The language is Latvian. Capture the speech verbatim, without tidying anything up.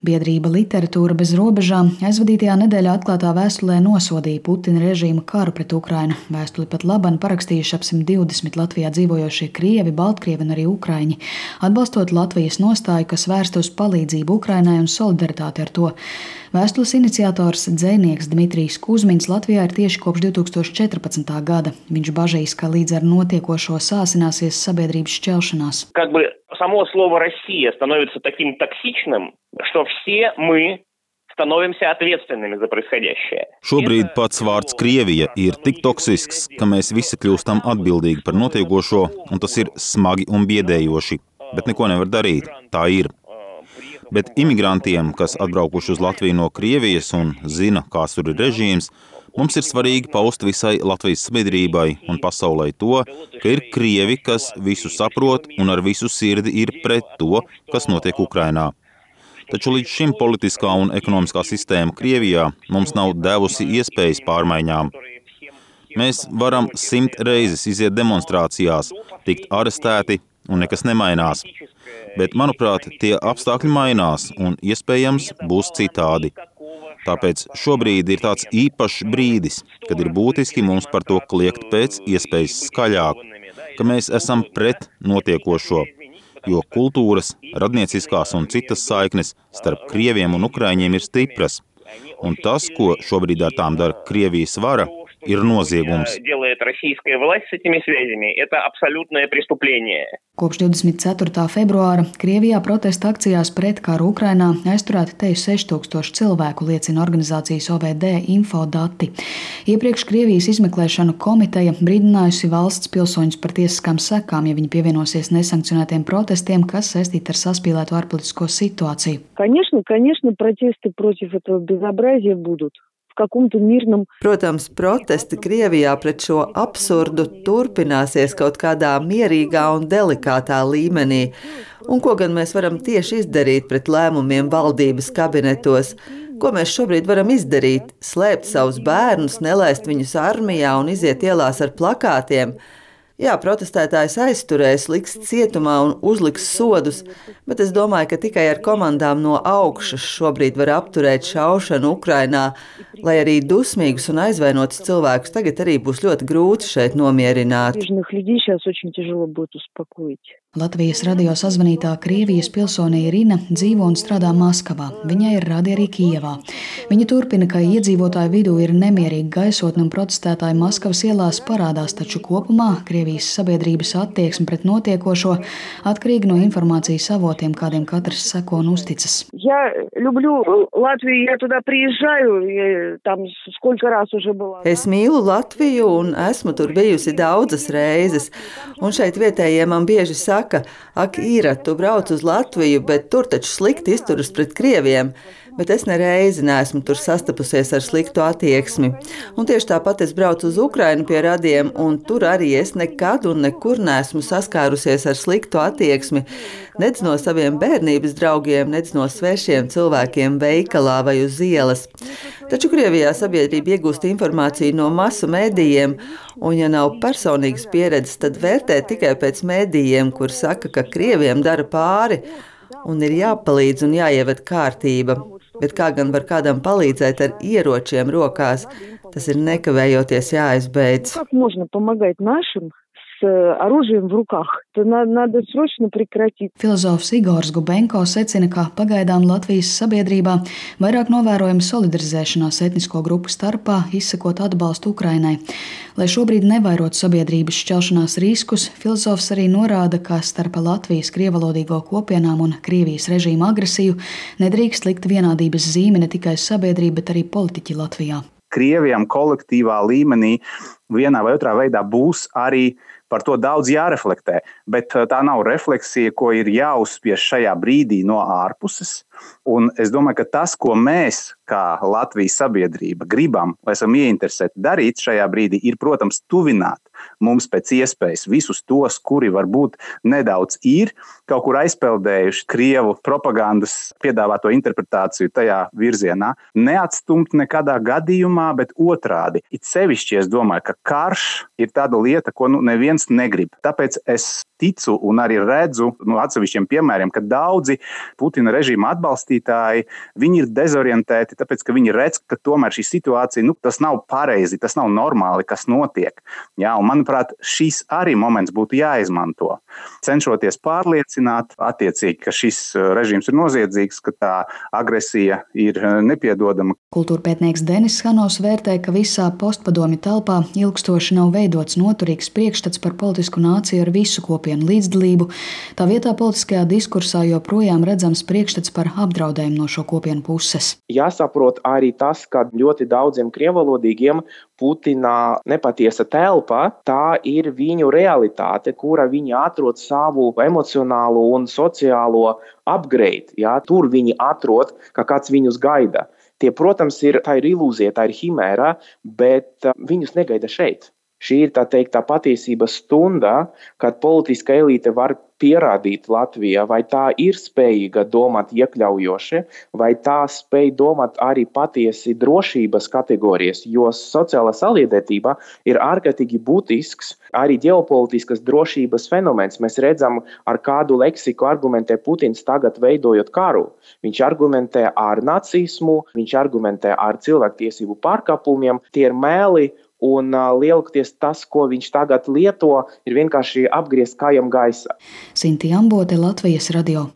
Biedrība Literatūra bez robežām aizvadītajā nedēļā atklātā vēstulē nosodīja Putina režīma karu pret Ukrainu. Vēstuli pat laban parakstījuši ap simt divdesmit Latvijā dzīvojošie krievi, baltkrievi un arī ukraiņi, atbalstot Latvijas nostāju, kas vērsta uz palīdzību Ukrainai un solidaritāti ar to. Vēstules iniciators dzejnieks Dmitrijs Kuzmiņš Latvijā ir tieši kopš divi tūkstoši četrpadsmitā gada. Viņš bažīs, ka līdz ar notiekošo sāsināsies sabiedrības šķelšanās. Само слово «Россия» становится таким токсичным, что все мы становимся ответственными за происходящее. Šobrīd pats vārds Krievija ir tik toksisks, ka mēs visi kļūstam atbildīgi par notiekošo, un tas ir smagi un biedējoši. Bet neko nevar darīt. Tā ir. Bet imigrantiem, kas atbraukuši uz Latviju no Krievijas un zina, kāds tur ir režīms, mums ir svarīgi paust visai Latvijas sabiedrībai un pasaulē to, ka ir krievi, kas visu saprot un ar visu sirdi ir pret to, kas notiek Ukrainā. Taču līdz šim politiskā un ekonomiskā sistēma Krievijā mums nav devusi iespējas pārmaiņām. Mēs varam simt reizes iziet demonstrācijās, tikt arestēti un nekas nemainās. Bet, manuprāt, tie apstākļi mainās un iespējams būs citādi. Tāpēc šobrīd ir tāds īpašs brīdis, kad ir būtiski mums par to kliegt pēc iespējas skaļāk, ka mēs esam pret notiekošo, jo kultūras, radnieciskās un citas saiknes starp krieviem un ukraiņiem ir stipras. Un tas, ko šobrīd ar tām dara Krievijas vara, ir noziegums. Kopš divdesmit ceturtā februāra Krievijā protesta akcijās pret karu Ukrainā aizturēti teju seši tūkstoši cilvēku, liecina organizācijas O V D info dati. Iepriekš Krievijas izmeklēšanu komiteja brīdinājusi valsts pilsoņus par tiesiskām sekām, ja viņi pievienosies nesankcionētiem protestiem, kas saistīti ar saspīlēto ārpolitisko situāciju. Конечно, конечно, протесты против этого безобразия будут. Protams, protesti Krievijā pret šo absurdu turpināsies kaut kādā mierīgā un delikātā līmenī. Un ko gan mēs varam tieši izdarīt pret lēmumiem valdības kabinetos? Ko mēs šobrīd varam izdarīt? Slēpt savus bērnus, nelaist viņus armijā un iziet ielās ar plakātiem? Jā, protestētājs aizturēs, liks cietumā un uzliks sodus, bet es domāju, ka tikai ar komandām no augšas šobrīd var apturēt šaušanu Ukrainā, lai arī dusmīgus un aizvainotus cilvēkus tagad arī būs ļoti grūti šeit nomierināt. Latvijas radio sazvanītā Krievijas pilsone Irina dzīvo un strādā Maskavā. Viņai ir radi arī Kijevā. Viņa turpina, ka iedzīvotāju vidū ir nemierīga gaisotne un protestētāji Maskavas ielās parādās, taču kopumā Krievijas sabiedrības attieksme pret notiekošo atkarīga no informācijas avotiem, kādiem katrs seko un uzticas. Es mīlu Latviju un esmu tur bijusi daudzas reizes, un šeit vietējie man bieži saka, ak, Īra, tu brauc uz Latviju, bet tur taču slikti izturas pret krieviem. Bet es nereizi neesmu tur sastapusies ar sliktu attieksmi. Un tieši tāpat es braucu uz Ukrainu pie radiem, un tur arī es nekad un nekur neesmu saskārusies ar sliktu attieksmi. Nec no saviem bērnības draugiem, nec no svešiem cilvēkiem veikalā vai uz ielas. Taču Krievijā sabiedrība iegūst informāciju no masu mēdījiem, un ja nav personīgas pieredzes, tad vērtē tikai pēc mēdījiem, kur saka, ka krieviem dara pāri, un ir jāpalīdz un jāieved kārtība. Bet kā gan var kādam palīdzēt ar ieročiem rokās, tas ir nekavējoties jāizbeidz. Filozofs Igors Gubenko secina, ka pagaidām Latvijas sabiedrībā vairāk novērojama solidarizēšanās etnisko grupu starpā, izsakot atbalstu Ukrainai. Lai šobrīd nevairotu sabiedrības šķelšanās riskus, filozofs arī norāda, ka starp Latvijas krievalodīgo kopienām un Krievijas režīma agresiju nedrīkst likt vienādības zīme ne tikai sabiedrība, bet arī politiķi Latvijā. Krievijam kolektīvā līmenī vienā vai otrā veidā būs arī par to daudz jāreflektē, bet tā nav refleksija, ko ir jāuzspiež šajā brīdī no ārpuses. Un es domāju, ka tas, ko mēs, kā Latvijas sabiedrība, gribam, lai esam ieinteresēti darīt šajā brīdī, ir, protams, tuvināt mums pēc iespējas visus tos, kuri varbūt nedaudz ir kaut kur aizpeldējuši Krievu propagandas piedāvāto interpretāciju tajā virzienā. Neatstumt nekādā gadījumā, bet otrādi. It sevišķi es domāju, ka karš ir tāda lieta, ko nu, neviens negrib. Tāpēc es ticu un arī redzu no atsevišķiem piemēriem, ka daudzi Putina režīma atbalstītāji atbalstītāji, viņi ir dezorientēti, tāpēc, ka viņi redz, ka tomēr šī situācija, nu, tas nav pareizi, tas nav normāli, kas notiek. Jā, un, manuprāt, šis arī moments būtu jāizmanto. Cenšoties pārliecināt, attiecīgi, ka šis režīms ir noziedzīgs, ka tā agresija ir nepiedodama. Kultūrpētnieks Denis Hanovs vērtē, ka visā postpadomju telpā ilgstoši nav veidots noturīgs priekšstats par politisku nāciju ar visu kopienu līdzdalību. Tā vietā politiskajā diskursā joprojām redzams priekšstats par apdraudējumu no šo kopienu puses. Jāsaprot arī tas, ka ļoti daudziem krievalodīgiem Putina nepatiesa telpa, tā ir viņu realitāte, kura viņi atrod savu emocionālo un sociālo upgrade. Jā, tur viņi atrod, ka kāds viņus gaida. Tie, protams, ir, tā ir ilūzija, tā ir himēra, bet viņus negaida šeit. Šī ir tā teikt, tā patiesības stunda, kad politiska elite var pierādīt Latvijā, vai tā ir spējīga domāt iekļaujoši, vai tā spēj domāt arī patiesi drošības kategorijas, jo sociālā saliedētība ir ārkārtīgi būtisks arī ģeopolitiskas drošības fenomens. Mēs redzam, ar kādu leksiku argumentē Putins tagad veidojot karu. Viņš argumentē ar nacismu, viņš argumentē ar cilvēktiesību pārkāpumiem, tie ir meli. Un uh, lielākoties tas, ko viņš tagad lieto, ir vienkārši apgriezt kājām gaisā. Sintīna Ambote, Latvijas radio.